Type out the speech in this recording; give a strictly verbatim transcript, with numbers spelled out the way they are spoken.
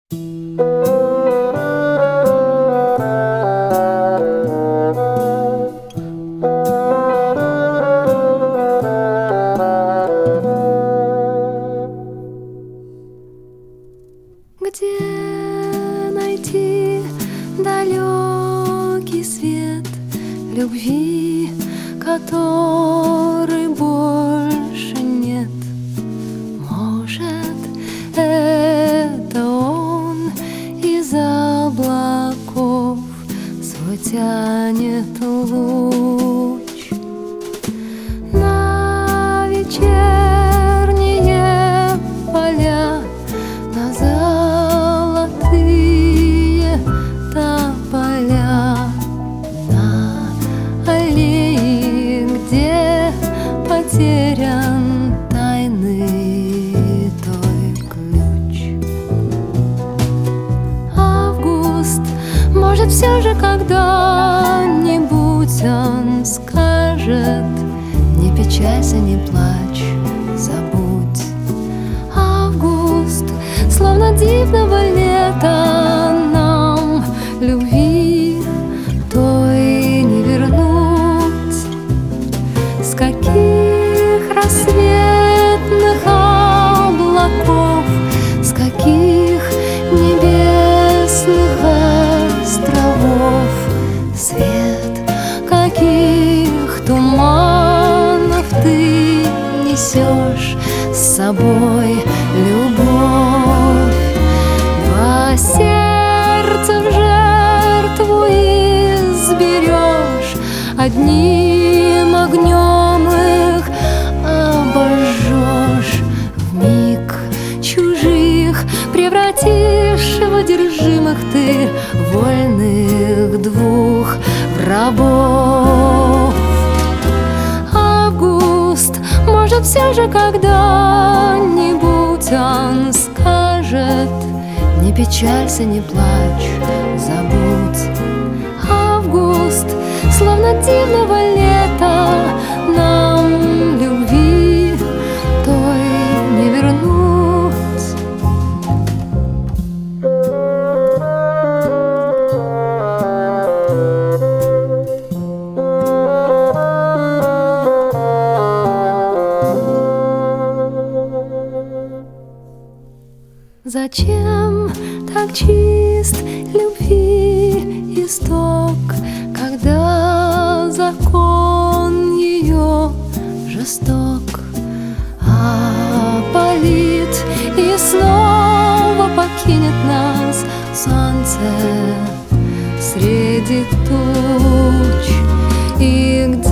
Где найти далекий свет любви, которой больше нет? Может, это он из облаков свой тянет луч на вечерние поля, на золотые тополя, на аллеи, где потерян тайный той ключ. Август, может, все же когда-нибудь он скажет: не печалься, не плачь, забудь. Август, словно дивного лета, нам любви той не вернуть. С каких рассветных облаков, с каких небесных островов свет, каких туманов ты несешь с собой любовь. Два сердца в жертву изберешь, одним огнем их обожжешь, вмиг чужих превратишь в одержимых ты вольных двух рабов. Август, может, все же когда-нибудь он скажет: не печалься, не плачь, забудь. Август, словно дивного лета, нам любви той не вернуть. Зачем так чист любви исток, когда закон ее жесток? Опалит и снова покинет нас солнце среди туч. И